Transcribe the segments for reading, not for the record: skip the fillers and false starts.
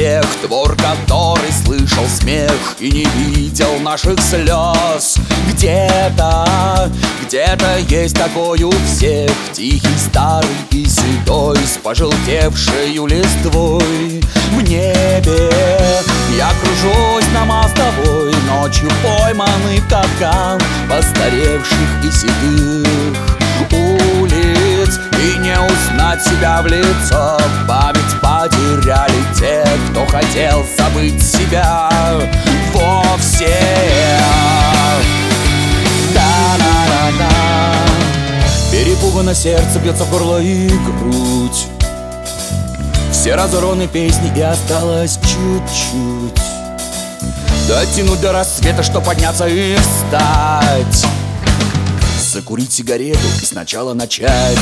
тех, двор, который слышал смех и не видел наших слез. Где-то есть такой у всех, тихий, старый и седой, с пожелтевшей листвой. В небе я кружусь на мостовой, ночью пойманный в капкан постаревших и седых улиц. И не узнать себя в лицо, память потеряли те, кто хотел забыть себя вовсе. Да-да-да-да. Перепугано сердце, бьется в горло и грудь. Все разорваны песни, и осталось чуть-чуть дотянуть до рассвета, что подняться и встать, закурить сигарету и сначала начать.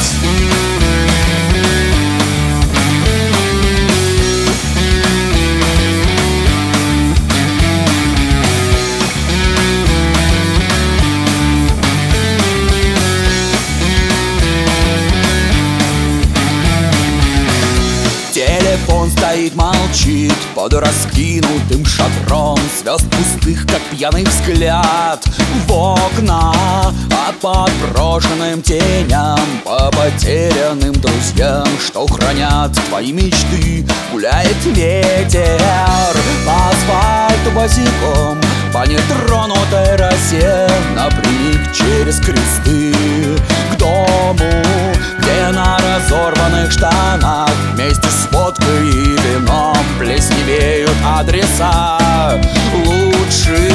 Телефон стоит, молчит под раскинутым шатром звезд пустых, как пьяный взгляд в окна. А по брошенным теням, по потерянным друзьям, что хранят твои мечты, гуляет ветер по асфальту босиком, по нетронутой росе, напрямик через кресты к дому, где на разорванных штанах вместе с водкой и вином плесневеют адреса лучших.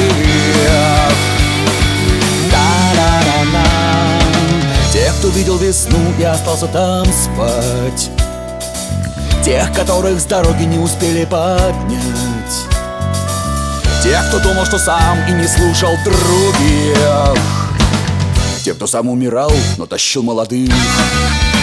Да-да-да-да. Тех, кто видел весну и остался там спать, тех, которых с дороги не успели поднять, тех, кто думал, что сам и не слушал других, тех, кто сам умирал, но тащил молодых.